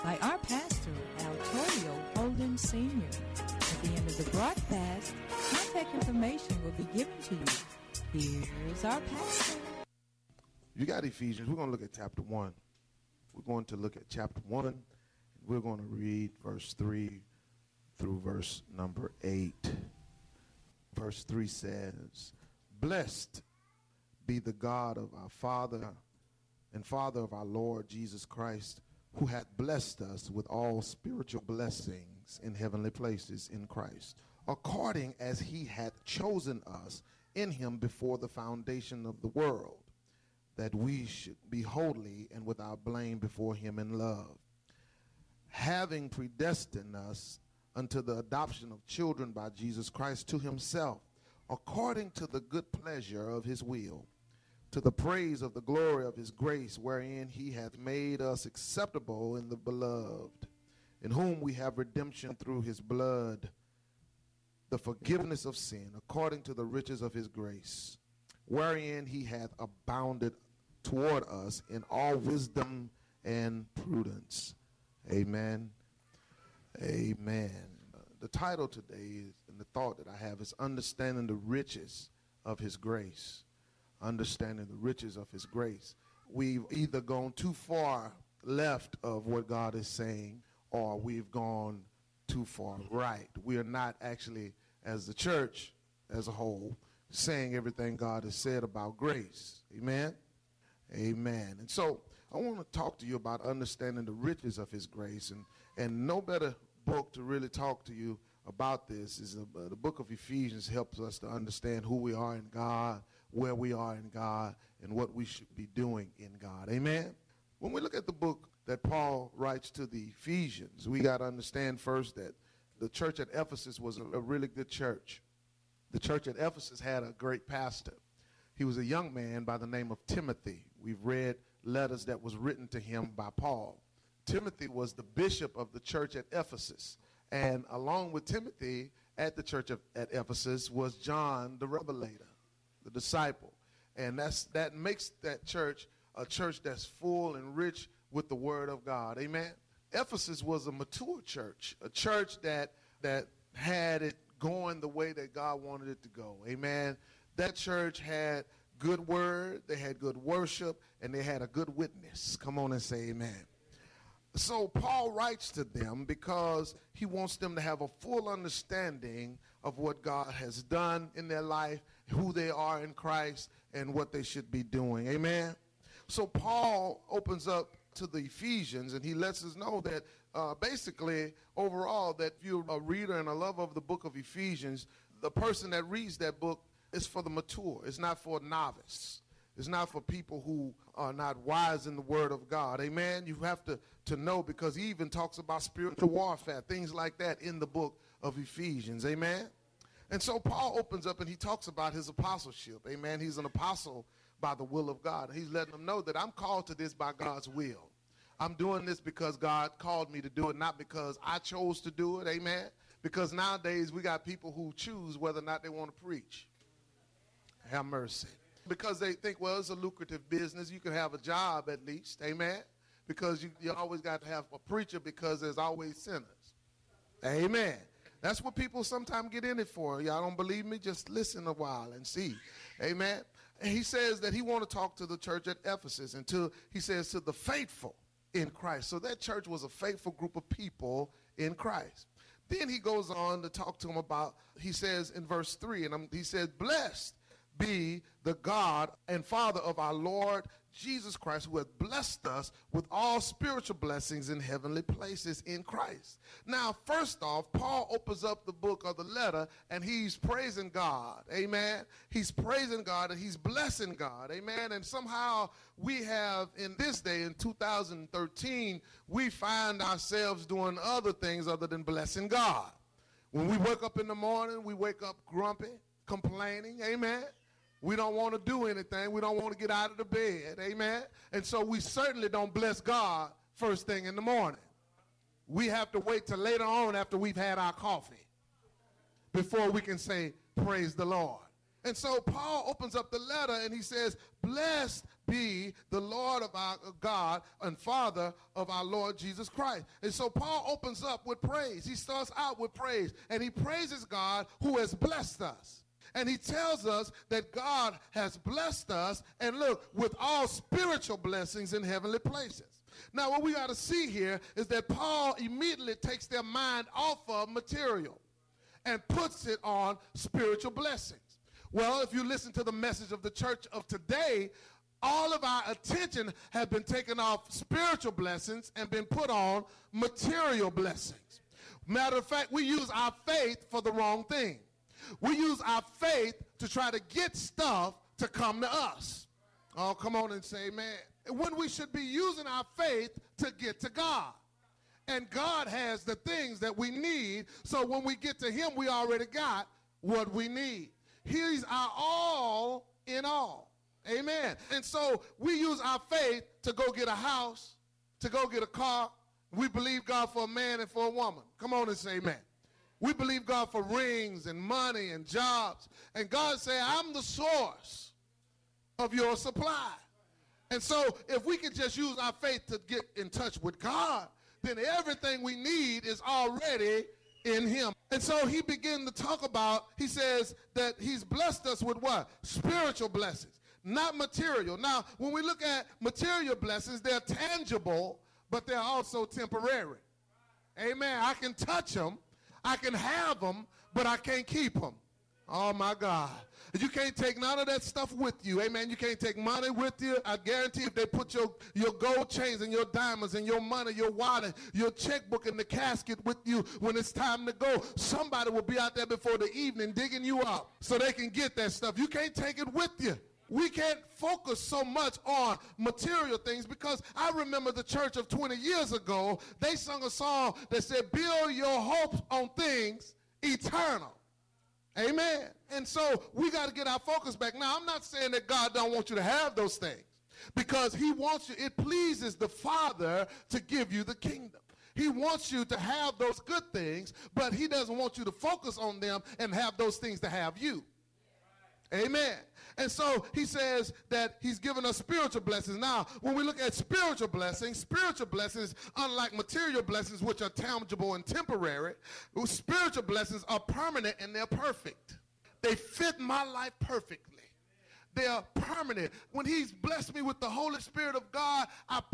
by our pastor, Altorio Holden Sr. At the end of the broadcast, contact information will be given to you. Here's our pastor. You got Ephesians. We're going to look at chapter 1. We're going to look at chapter 1. And we're going to read verse 3 through verse number 8. Verse 3 says, "Blessed be the God of our Father and Father of our Lord Jesus Christ, who hath blessed us with all spiritual blessings in heavenly places in Christ, according as he hath chosen us in him before the foundation of the world, that we should be holy and without blame before him in love, having predestined us unto the adoption of children by Jesus Christ to himself, according to the good pleasure of his will, to the praise of the glory of his grace, wherein he hath made us acceptable in the beloved, in whom we have redemption through his blood, the forgiveness of sin, according to the riches of his grace, wherein he hath abounded toward us in all wisdom and prudence." Amen. Amen. The title today is, and the thought that I have is understanding the riches of his grace. Understanding the riches of his grace. We've either gone too far left of what God is saying, or we've gone too far right. We are not actually, as the church as a whole, saying everything God has said about grace. Amen? Amen. And so I want to talk to you about understanding the riches of his grace. And no better book to really talk to you about this is the book of Ephesians. Helps us to understand who we are in God, where we are in God, and what we should be doing in God. Amen? When we look at the book that Paul writes to the Ephesians, we got to understand first that the church at Ephesus was a really good church. The church at Ephesus had a great pastor. He was a young man by the name of Timothy. We've read letters that was written to him by Paul. Timothy was the bishop of the church at Ephesus. And along with Timothy at the church at Ephesus was John the Revelator, the disciple. And that makes that church a church that's full and rich with the word of God. Amen. Ephesus was a mature church, a church that had it going the way that God wanted it to go. Amen. That church had good word, they had good worship, and they had a good witness. Come on and say amen. So Paul writes to them because he wants them to have a full understanding of what God has done in their life, who they are in Christ, and what they should be doing. Amen. So Paul opens up to the Ephesians, and he lets us know that basically, overall, that if you're a reader and a lover of the book of Ephesians, the person that reads that book is for the mature. It's not for a novice. It's not for people who are not wise in the word of God. Amen. You have to know, because he even talks about spiritual warfare, things like that in the book of Ephesians. Amen. And so Paul opens up and he talks about his apostleship. Amen. He's an apostle by the will of God. He's letting them know that I'm called to this by God's will. I'm doing this because God called me to do it, not because I chose to do it. Amen. Because nowadays we got people who choose whether or not they want to preach. Have mercy. Because they think, well, it's a lucrative business. You can have a job at least. Amen. Because you always got to have a preacher, because there's always sinners. Amen. That's what people sometimes get in it for. Y'all don't believe me? Just listen a while and see. Amen. And he says that he want to talk to the church at Ephesus, and he says to the faithful in Christ. So that church was a faithful group of people in Christ. Then he goes on to talk to them about, he says in verse 3, and he says, "Blessed be the God and Father of our Lord Jesus Christ, who hath blessed us with all spiritual blessings in heavenly places in Christ." Now, first off, Paul opens up the book or the letter, and he's praising God. Amen. He's praising God and he's blessing God. Amen. And somehow we have, in this day, in 2013, we find ourselves doing other things other than blessing God. When we wake up in the morning, we wake up grumpy, complaining. Amen. We don't want to do anything. We don't want to get out of the bed. Amen. And so we certainly don't bless God first thing in the morning. We have to wait till later on after we've had our coffee before we can say, praise the Lord. And so Paul opens up the letter and he says, blessed be the Lord of our God and Father of our Lord Jesus Christ. And so Paul opens up with praise. He starts out with praise, and he praises God who has blessed us. And he tells us that God has blessed us, and look, with all spiritual blessings in heavenly places. Now, what we got to see here is that Paul immediately takes their mind off of material and puts it on spiritual blessings. Well, if you listen to the message of the church of today, all of our attention has been taken off spiritual blessings and been put on material blessings. Matter of fact, we use our faith for the wrong thing. We use our faith to try to get stuff to come to us. Oh, come on and say amen. When we should be using our faith to get to God. And God has the things that we need, so when we get to him, we already got what we need. He's our all in all. Amen. And so we use our faith to go get a house, to go get a car. We believe God for a man and for a woman. Come on and say amen. We believe God for rings and money and jobs. And God said, I'm the source of your supply. And so if we could just use our faith to get in touch with God, then everything we need is already in him. And so he began to talk about, he says that he's blessed us with what? Spiritual blessings, not material. Now, when we look at material blessings, they're tangible, but they're also temporary. Amen. I can touch them, I can have them, but I can't keep them. Oh, my God. You can't take none of that stuff with you. Amen. You can't take money with you. I guarantee if they put your gold chains and your diamonds and your money, your wallet, your checkbook in the casket with you when it's time to go, somebody will be out there before the evening digging you up so they can get that stuff. You can't take it with you. We can't focus so much on material things, because I remember the church of 20 years ago, they sung a song that said, build your hopes on things eternal. Amen. And so we got to get our focus back. Now, I'm not saying that God don't want you to have those things, because he wants you, it pleases the Father to give you the kingdom. He wants you to have those good things, but he doesn't want you to focus on them and have those things to have you. Amen. And so he says that he's given us spiritual blessings. Now, when we look at spiritual blessings, unlike material blessings, which are tangible and temporary, spiritual blessings are permanent and they're perfect. They fit my life perfectly. They are permanent. When he's blessed me with the Holy Spirit of God,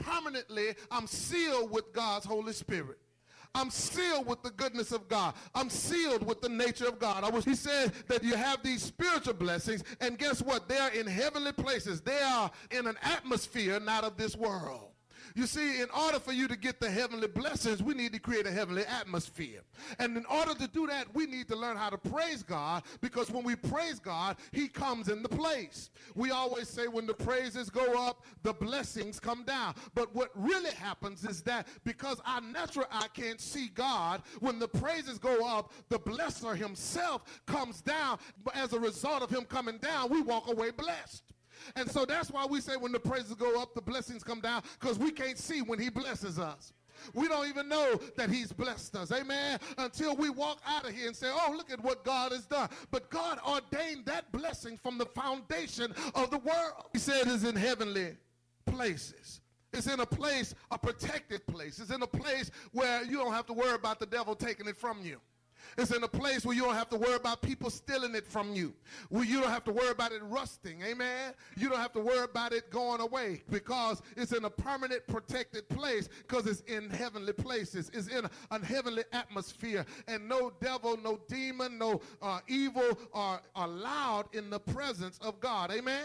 I'm sealed with God's Holy Spirit. I'm sealed with the goodness of God. I'm sealed with the nature of God. He said that you have these spiritual blessings, and guess what? They are in heavenly places. They are in an atmosphere not of this world. You see, in order for you to get the heavenly blessings, we need to create a heavenly atmosphere. And in order to do that, we need to learn how to praise God, because when we praise God, he comes in the place. We always say when the praises go up, the blessings come down. But what really happens is that because our natural eye can't see God, when the praises go up, the blesser himself comes down. But as a result of him coming down, we walk away blessed. And so that's why we say when the praises go up, the blessings come down, because we can't see when he blesses us. We don't even know that he's blessed us, amen, until we walk out of here and say, oh, look at what God has done. But God ordained that blessing from the foundation of the world. He said it's in heavenly places. It's in a place, a protected place. It's in a place where you don't have to worry about the devil taking it from you. It's in a place where you don't have to worry about people stealing it from you. Where you don't have to worry about it rusting. Amen. You don't have to worry about it going away, because it's in a permanent protected place, because it's in heavenly places. It's in a heavenly atmosphere. And no devil, no demon, no evil are allowed in the presence of God. Amen.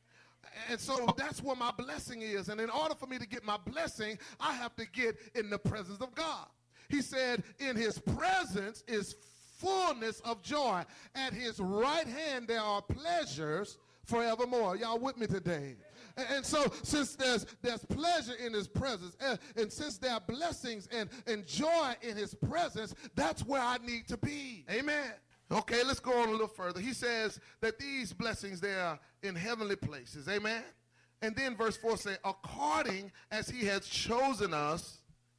And so that's where my blessing is. And in order for me to get my blessing, I have to get in the presence of God. He said, in his presence is fullness of joy. At his right hand there are pleasures forevermore. Y'all with me today? And so since there's pleasure in his presence, and since there are blessings and joy in his presence, that's where I need to be. Amen. Okay, let's go on a little further. He says that these blessings, they are in heavenly places. Amen. And then verse 4 says, according as he has chosen us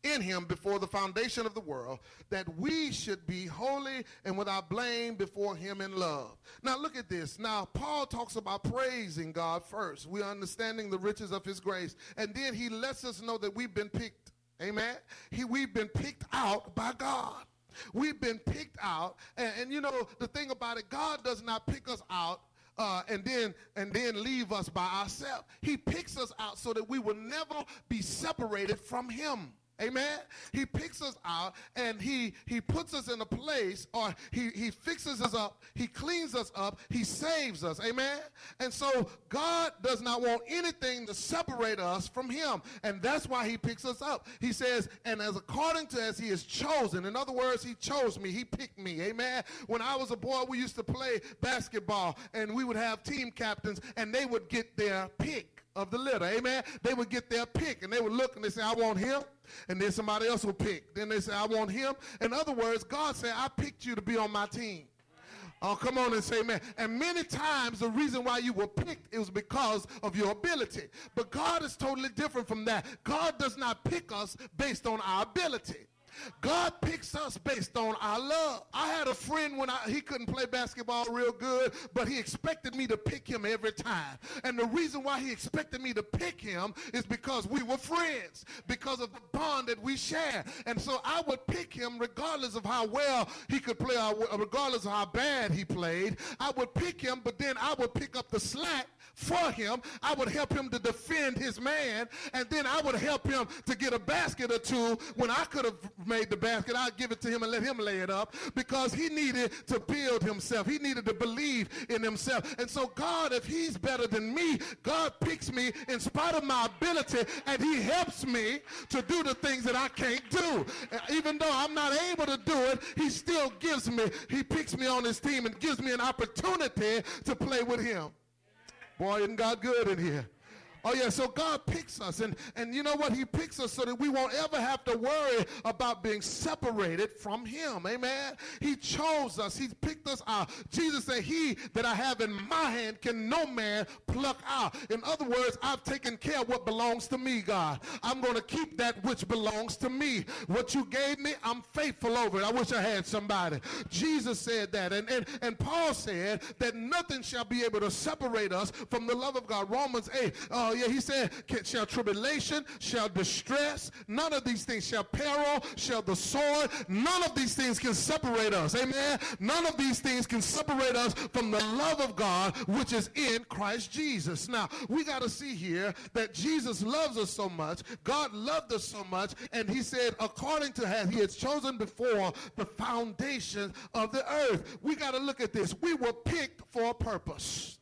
in him before the foundation of the world, that we should be holy and without blame before him in love. Now look at this. Now Paul talks about praising God first. We're understanding the riches of his grace. And then he lets us know that we've been picked. Amen. We've been picked out by God. We've been picked out. And you know, the thing about it, God does not pick us out and then leave us by ourselves. He picks us out so that we will never be separated from him. Amen. He picks us out and he puts us in a place, or he fixes us up, he cleans us up, he saves us. Amen. And so God does not want anything to separate us from him. And that's why he picks us up. He says, and according to as he is chosen. In other words, he chose me. He picked me. Amen. When I was a boy, we used to play basketball and we would have team captains and they would get their pick of the litter. Amen. They would get their pick and they would look and they say, I want him. And then somebody else would pick. Then they say, I want him. In other words, God said, I picked you to be on my team. Oh, come on and say amen. And many times the reason why you were picked is because of your ability. But God is totally different from that. God does not pick us based on our ability. God picks us based on our love. I had a friend when he couldn't play basketball real good, but he expected me to pick him every time. And the reason why he expected me to pick him is because we were friends, because of the bond that we share. And so I would pick him regardless of how well he could play, or regardless of how bad he played. I would pick him, but then I would pick up the slack for him. I would help him to defend his man, and then I would help him to get a basket or two. When I could have made the basket, I'd give it to him and let him lay it up, because he needed to build himself. He needed to believe in himself. And so God, if he's better than me, God picks me in spite of my ability, and he helps me to do the things that I can't do. Even though I'm not able to do it, he still gives me, he picks me on his team and gives me an opportunity to play with him. Boy, isn't God good in here? Oh, yeah, so God picks us, and you know what? He picks us so that we won't ever have to worry about being separated from him. Amen? He chose us. He picked us out. Jesus said, he that I have in my hand can no man pluck out. In other words, I've taken care of what belongs to me, God. I'm going to keep that which belongs to me. What you gave me, I'm faithful over it. I wish I had somebody. Jesus said that, and Paul said that nothing shall be able to separate us from the love of God. Romans 8, he said, shall tribulation, shall distress, none of these things, shall peril, shall the sword, none of these things can separate us. Amen. None of these things can separate us from the love of God, which is in Christ Jesus. Now, we got to see here that Jesus loves us so much, God loved us so much, and he said, according to how he has chosen before the foundation of the earth. We got to look at this. We were picked for a purpose.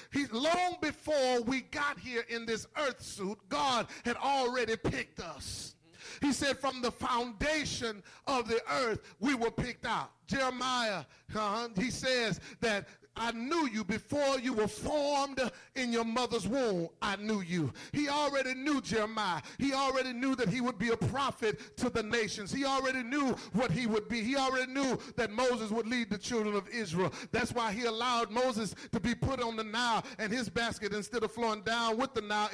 Long before we got here in this earth suit, God had already picked us. He said from the foundation of the earth, we were picked out. Jeremiah, he says that I knew you before you were formed in your mother's womb. I knew you. He already knew Jeremiah. He already knew that he would be a prophet to the nations. He already knew what he would be. He already knew that Moses would lead the children of Israel. That's why he allowed Moses to be put on the Nile, and his basket, instead of flowing down with the Nile,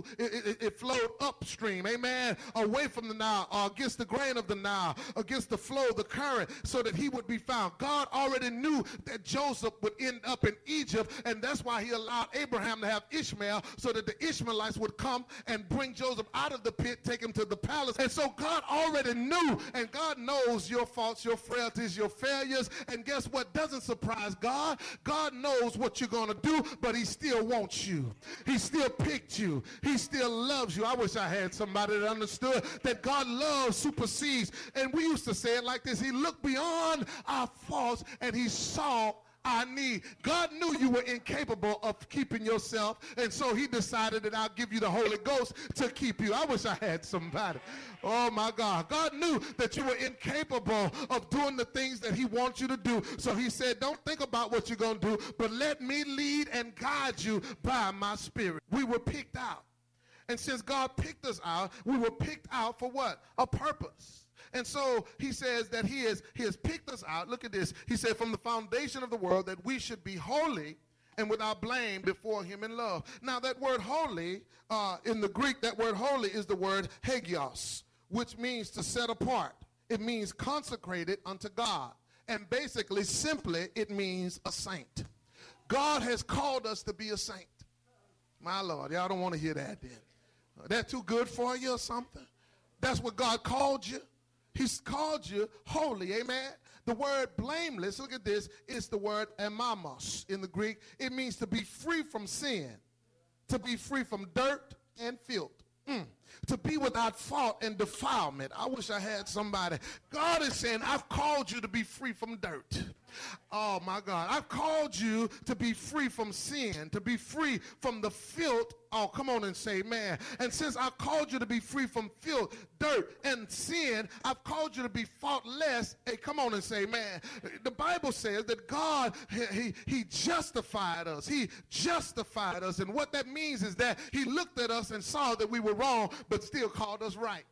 it flowed upstream. Amen. Away from the Nile, against the grain of the Nile, against the flow, the current, so that he would be found. God already knew that Joseph would end up in Egypt, and that's why he allowed Abraham to have Ishmael, so that the Ishmaelites would come and bring Joseph out of the pit, take him to the palace. And so God already knew, and God knows your faults, your frailties, your failures, and guess what? Doesn't surprise God. God knows what you're going to do, but he still wants you. He still picked you. He still loves you. I wish I had somebody that understood that God love supersedes. And we used to say it like this: he looked beyond our faults and he saw our need. God knew you were incapable of keeping yourself, and so he decided that I'll give you the Holy Ghost to keep you. I wish I had somebody. Oh my God. God knew that you were incapable of doing the things that he wants you to do. So he said, don't think about what you're going to do, but let me lead and guide you by my spirit. We were picked out. And since God picked us out, we were picked out for what? A purpose. And so he says that he has picked us out. Look at this. He said from the foundation of the world that we should be holy and without blame before him in love. Now that word holy, in the Greek, that word holy is the word hagios, which means to set apart. It means consecrated unto God. And basically, simply, it means a saint. God has called us to be a saint. My Lord, y'all don't want to hear that then. That too good for you or something? That's what God called you. He's called you holy, amen? The word blameless, look at this, is the word amamos in the Greek. It means to be free from sin, to be free from dirt and filth. To be without fault and defilement. I wish I had somebody. God is saying, I've called you to be free from dirt. Oh, my God. I've called you to be free from sin, to be free from the filth. Oh, come on and say, man. And since I called you to be free from filth, dirt, and sin, I've called you to be faultless. Hey, come on and say, man. The Bible says that God, he justified us. He justified us. And what that means is that he looked at us and saw that we were wrong, but still called us right.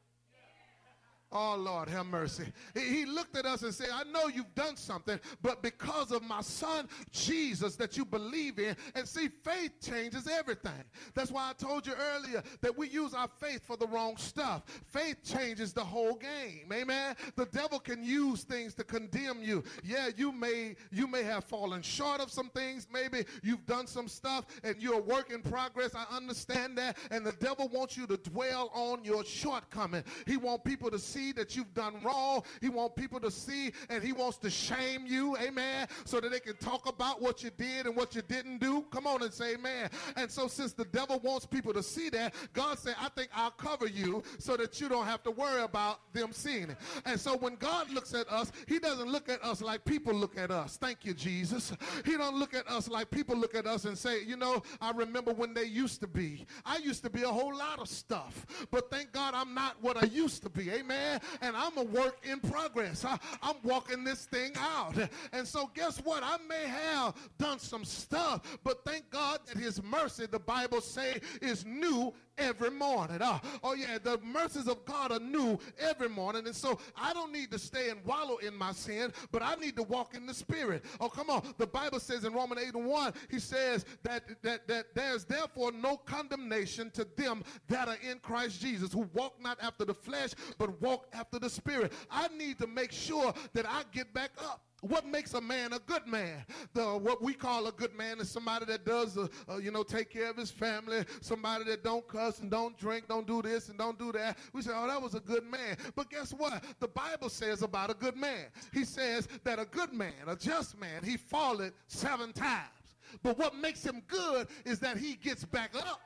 Oh, Lord, have mercy. He looked at us and said, I know you've done something, but because of my son, Jesus, that you believe in, and see, faith changes everything. That's why I told you earlier that we use our faith for the wrong stuff. Faith changes the whole game, amen? The devil can use things to condemn you. Yeah, you may have fallen short of some things. Maybe you've done some stuff, and you're a work in progress. I understand that, and the devil wants you to dwell on your shortcoming. He wants people to see that you've done wrong. He wants people to see, and he wants to shame you, amen, so that they can talk about what you did and what you didn't do. Come on and say amen. And so since the devil wants people to see that, God said, I think I'll cover you so that you don't have to worry about them seeing it. And so when God looks at us, he doesn't look at us like people look at us. Thank you, Jesus. He don't look at us like people look at us and say, you know, I remember when they used to be. I used to be a whole lot of stuff, but thank God I'm not what I used to be, amen. And I'm a work in progress. I'm walking this thing out. And so guess what? I may have done some stuff, but thank God that his mercy, the Bible say, is new every morning. Oh yeah, the mercies of God are new every morning. And so I don't need to stay and wallow in my sin, but I need to walk in the Spirit. Oh, come on. The Bible says in Romans 8:1, he says that there's therefore no condemnation to them that are in Christ Jesus, who walk not after the flesh, but walk after the Spirit. I need to make sure that I get back up. What makes a man a good man? What we call a good man is somebody that does, take care of his family, somebody that don't cuss and don't drink, don't do this and don't do that. We say, oh, that was a good man. But guess what? The Bible says about a good man. He says that a good man, a just man, he falleth 7 times. But what makes him good is that he gets back up.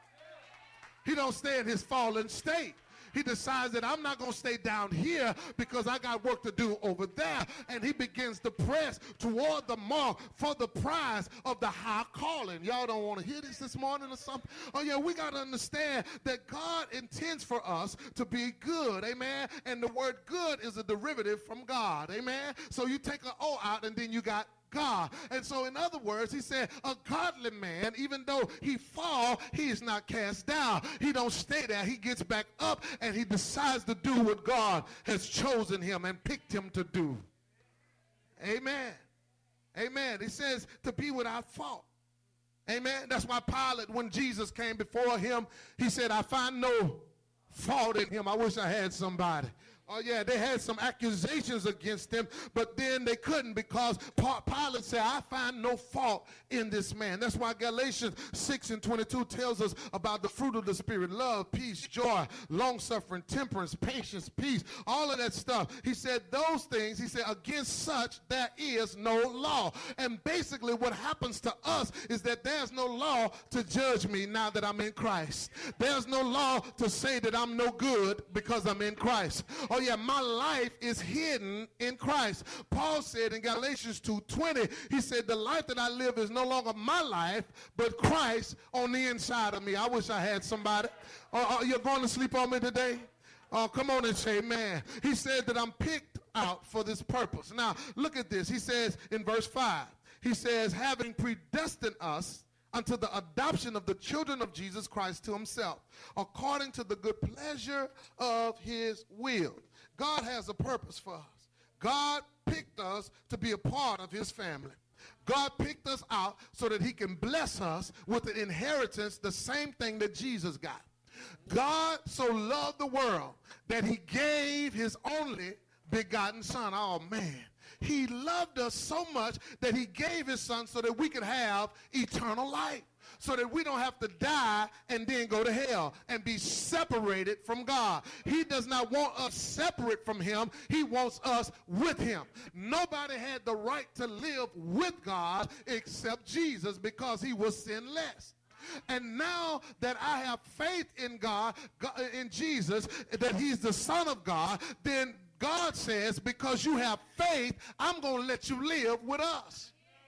He don't stay in his fallen state. He decides that I'm not going to stay down here because I got work to do over there. And he begins to press toward the mark for the prize of the high calling. Y'all don't want to hear this morning or something? Oh, yeah, we got to understand that God intends for us to be good, amen? And the word good is a derivative from God, amen? So you take an O out and then you got God. And so in other words, he said a godly man, even though he fall, he is not cast down. He don't stay there. He gets back up and he decides to do what God has chosen him and picked him to do. Amen. Amen. He says to be without fault. Amen. That's why Pilate, when Jesus came before him, he said, I find no fault in him. I wish I had somebody. Oh, yeah, they had some accusations against him, but then they couldn't because Pilate said, I find no fault in this man. That's why Galatians 6:22 tells us about the fruit of the Spirit: love, peace, joy, long-suffering, temperance, patience, peace, all of that stuff. He said those things, he said, against such there is no law. And basically what happens to us is that there's no law to judge me now that I'm in Christ. There's no law to say that I'm no good because I'm in Christ. Oh, yeah, my life is hidden in Christ. Paul said in Galatians 2:20, he said, the life that I live is no longer my life, but Christ on the inside of me. I wish I had somebody. You're going to sleep on me today? Oh, come on and say amen. He said that I'm picked out for this purpose. Now, look at this. He says in verse 5, he says, having predestined us unto the adoption of the children of Jesus Christ to himself, according to the good pleasure of his will. God has a purpose for us. God picked us to be a part of his family. God picked us out so that he can bless us with an inheritance, the same thing that Jesus got. God so loved the world that he gave his only begotten son. Oh, man. He loved us so much that he gave his son so that we could have eternal life, so that we don't have to die and then go to hell and be separated from God. He does not want us separate from him. He wants us with him. Nobody had the right to live with God except Jesus, because he was sinless. And now that I have faith in God, in Jesus, that he's the Son of God, then God says, because you have faith, I'm going to let you live with us.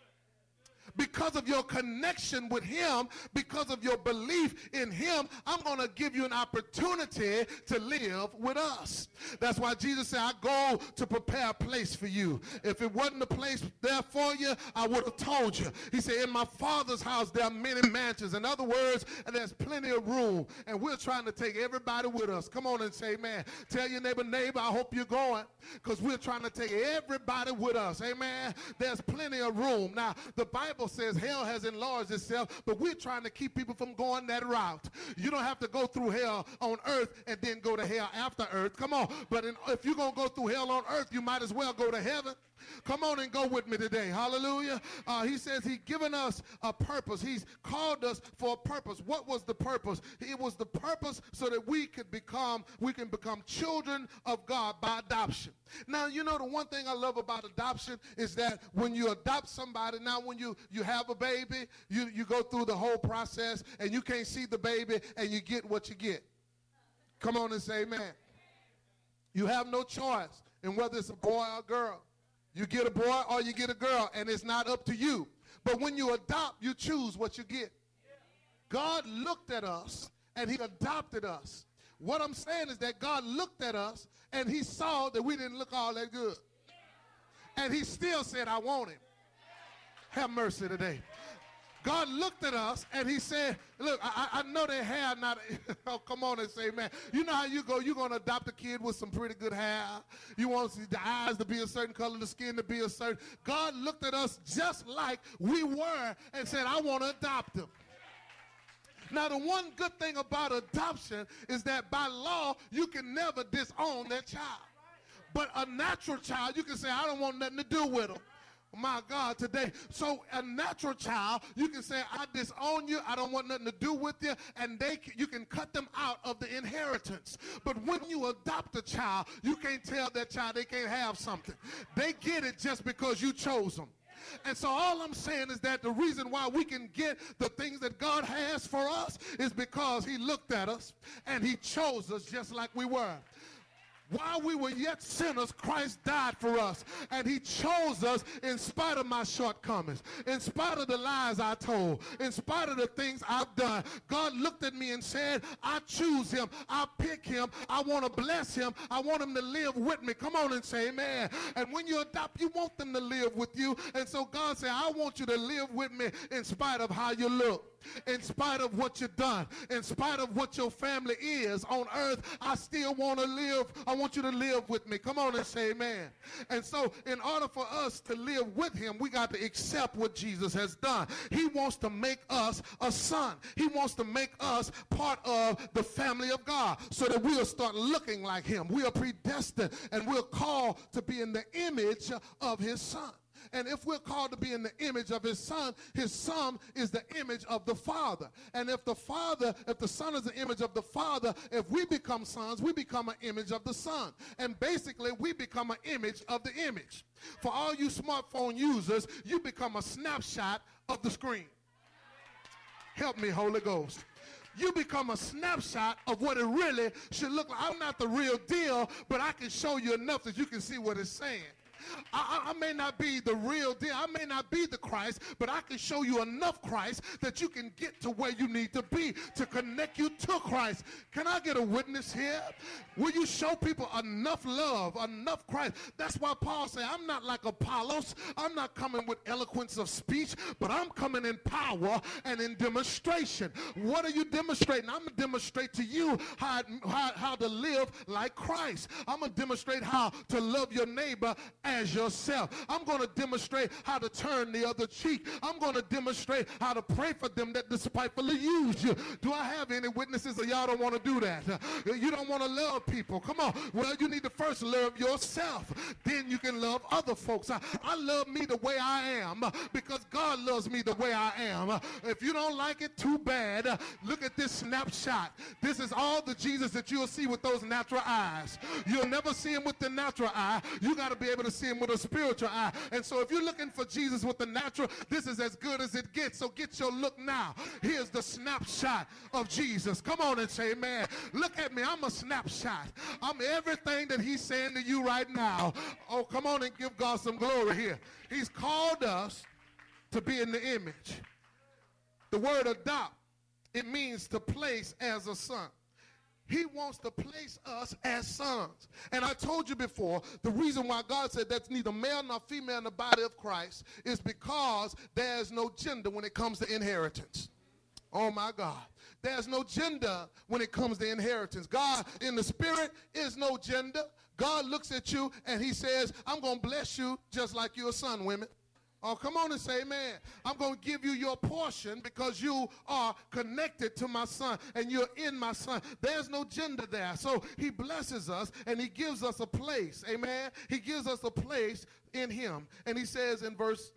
Because of your connection with him, because of your belief in him, I'm going to give you an opportunity to live with us. That's why Jesus said, I go to prepare a place for you. If it wasn't a place there for you, I would have told you. He said, in my Father's house, there are many mansions. In other words, there's plenty of room, and we're trying to take everybody with us. Come on and say, amen. Tell your neighbor, I hope you're going, because we're trying to take everybody with us. Amen. There's plenty of room. Now, the Bible says hell has enlarged itself, but we're trying to keep people from going that route. You don't have to go through hell on earth and then go to hell after earth. Come on. But if you're going to go through hell on earth, you might as well go to heaven. Come on and go with me today. Hallelujah. He says he's given us a purpose. He's called us for a purpose. What was the purpose? It was the purpose so that we can become children of God by adoption. Now, you know, the one thing I love about adoption is that when you adopt somebody, now when you have a baby, you go through the whole process and you can't see the baby and you get what you get. Come on and say amen. You have no choice in whether it's a boy or a girl. You get a boy or you get a girl, and it's not up to you. But when you adopt, you choose what you get. God looked at us, and he adopted us. What I'm saying is that God looked at us, and he saw that we didn't look all that good. And he still said, I want him. Have mercy today. God looked at us and he said, look, I know their hair not, oh, come on and say, man. You know how you go, you're going to adopt a kid with some pretty good hair. You want the eyes to be a certain color, the skin to be a certain. God looked at us just like we were and said, I want to adopt him. Now, the one good thing about adoption is that by law, you can never disown that child. But a natural child, you can say, I don't want nothing to do with him. My God, today. So a natural child, you can say, I disown you, I don't want nothing to do with you, and you can cut them out of the inheritance. But when you adopt a child, you can't tell that child they can't have something. They get it just because you chose them. And so all I'm saying is that the reason why we can get the things that God has for us is because he looked at us and he chose us just like we were. While we were yet sinners, Christ died for us. And he chose us in spite of my shortcomings, in spite of the lies I told, in spite of the things I've done. God looked at me and said, I choose him. I pick him. I want to bless him. I want him to live with me. Come on and say amen. And when you adopt, you want them to live with you. And so God said, I want you to live with me in spite of how you look. In spite of what you've done, in spite of what your family is on earth, I still want to live. I want you to live with me. Come on and say amen. And so in order for us to live with him, we got to accept what Jesus has done. He wants to make us a son. He wants to make us part of the family of God so that we'll start looking like him. We are predestined and we're called to be in the image of his son. And if we're called to be in the image of his son is the image of the Father. And if the son is the image of the Father, if we become sons, we become an image of the son. And basically, we become an image of the image. For all you smartphone users, you become a snapshot of the screen. Help me, Holy Ghost. You become a snapshot of what it really should look like. I'm not the real deal, but I can show you enough that you can see what it's saying. I may not be the real deal. I may not be the Christ, but I can show you enough Christ that you can get to where you need to be to connect you to Christ. Can I get a witness here? Will you show people enough love, enough Christ? That's why Paul said, I'm not like Apollos. I'm not coming with eloquence of speech, but I'm coming in power and in demonstration. What are you demonstrating? I'm going to demonstrate to you how to live like Christ. I'm going to demonstrate how to love your neighbor as yourself. I'm going to demonstrate how to turn the other cheek. I'm going to demonstrate how to pray for them that despitefully use you. Do I have any witnesses or y'all don't want to do that? You don't want to love people. Come on. Well, you need to first love yourself. Then you can love other folks. I love me the way I am because God loves me the way I am. If you don't like it, too bad. Look at this snapshot. This is all the Jesus that you'll see with those natural eyes. You'll never see him with the natural eye. You got to be able to see him with a spiritual eye. And so if you're looking for Jesus with the natural, this is as good as it gets. So get your look now. Here's the snapshot of Jesus. Come on and say, man, look at me. I'm a snapshot. I'm everything that he's saying to you right now. Oh, come on and give God some glory here. He's called us to be in the image. The word adopt, it means to place as a son. He wants to place us as sons. And I told you before, the reason why God said that's neither male nor female in the body of Christ is because there's no gender when it comes to inheritance. Oh my God. There's no gender when it comes to inheritance. God in the spirit is no gender. God looks at you and he says, I'm going to bless you just like you're a son, women. Oh, come on and say amen. I'm going to give you your portion because you are connected to my son and you're in my son. There's no gender there. So he blesses us and he gives us a place. Amen. He gives us a place in him. And he says in verse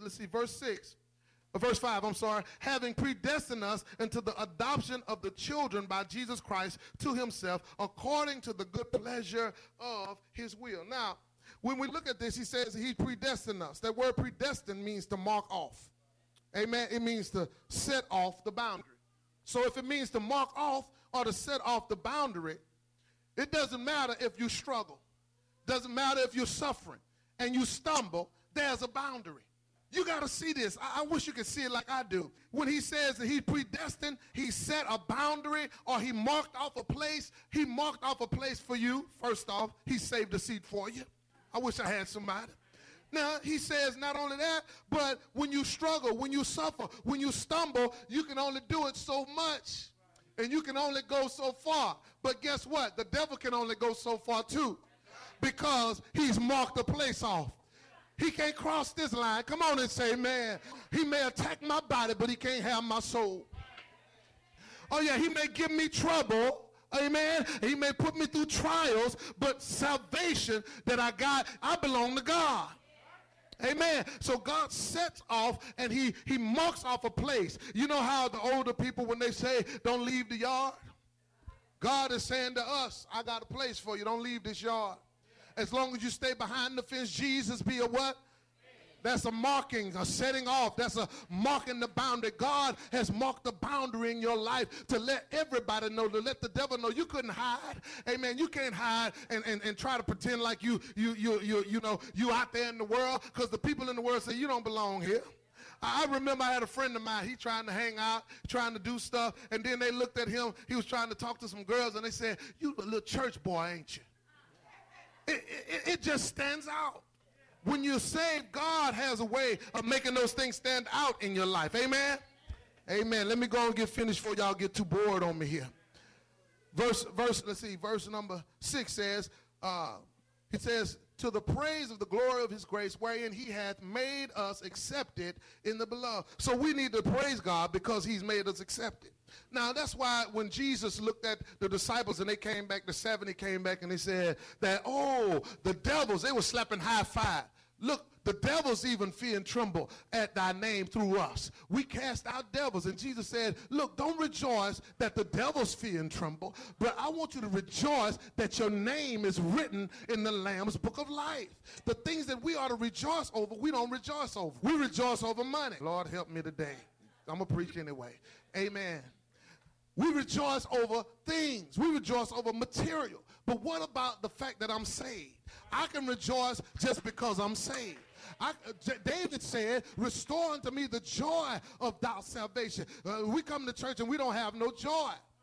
5, having predestined us into the adoption of the children by Jesus Christ to himself according to the good pleasure of his will. Now, when we look at this, he says he predestined us. That word predestined means to mark off. Amen. It means to set off the boundary. So if it means to mark off or to set off the boundary, it doesn't matter if you struggle. Doesn't matter if you're suffering and you stumble, there's a boundary. You got to see this. I wish you could see it like I do. When he says that he predestined, he set a boundary or he marked off a place. He marked off a place for you. First off, he saved a seat for you. I wish I had somebody. Now, he says not only that, but when you struggle, when you suffer, when you stumble, you can only do it so much. And you can only go so far. But guess what? The devil can only go so far too. Because he's marked a place off. He can't cross this line. Come on and say, man, he may attack my body, but he can't have my soul. Oh, yeah, he may give me trouble. Amen. He may put me through trials, but salvation that I got, I belong to God. Amen. So God sets off and he marks off a place. You know how the older people, when they say, don't leave the yard? God is saying to us, I got a place for you. Don't leave this yard. As long as you stay behind the fence, Jesus be a what? That's a marking, a setting off. That's a marking the boundary. God has marked the boundary in your life to let everybody know, to let the devil know you couldn't hide. Amen. You can't hide and try to pretend like you out there in the world, because the people in the world say you don't belong here. I remember I had a friend of mine, he trying to hang out, trying to do stuff, and then they looked at him, he was trying to talk to some girls, and they said, you a little church boy, ain't you? It just stands out. When you're saved, God has a way of making those things stand out in your life. Amen? Amen. Let me go and get finished before y'all get too bored on me here. Verse number 6 says, he says, to the praise of the glory of his grace, wherein he hath made us accepted in the beloved. So we need to praise God because he's made us accepted. Now, that's why when Jesus looked at the disciples and they came back, the 70 came back and they said that, oh, the devils, they were slapping high five. Look, the devils even fear and tremble at thy name through us. We cast out devils. And Jesus said, look, don't rejoice that the devils fear and tremble, but I want you to rejoice that your name is written in the Lamb's book of life. The things that we ought to rejoice over, we don't rejoice over. We rejoice over money. Lord, help me today. I'm going to preach anyway. Amen. We rejoice over things. We rejoice over material. But what about the fact that I'm saved? I can rejoice just because I'm saved. David said, restore unto me the joy of thy salvation. We come to church and we don't have no joy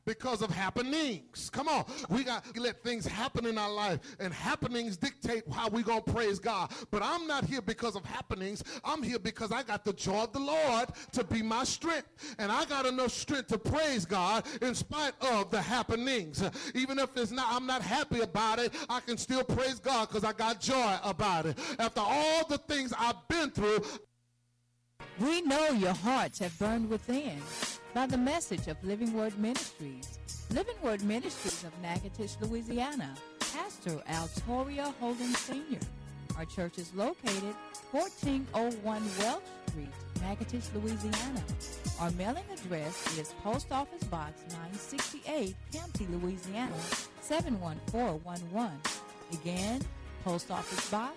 because of happenings. Come on. We got to let things happen in our life, and happenings dictate how we're going to praise God. But I'm not here because of happenings. I'm here because I got the joy of the Lord to be my strength. And I got enough strength to praise God in spite of the happenings. Even if I'm not happy about it, I can still praise God because I got joy about it. After all the things I've been through, we know your hearts have burned within by the message of Living Word Ministries. Living Word Ministries of Natchitoches, Louisiana. Pastor Altoria Holden Sr. Our church is located 1401 Welch Street, Natchitoches, Louisiana. Our mailing address is Post Office Box 968, Campty, Louisiana 71411. Again, Post Office Box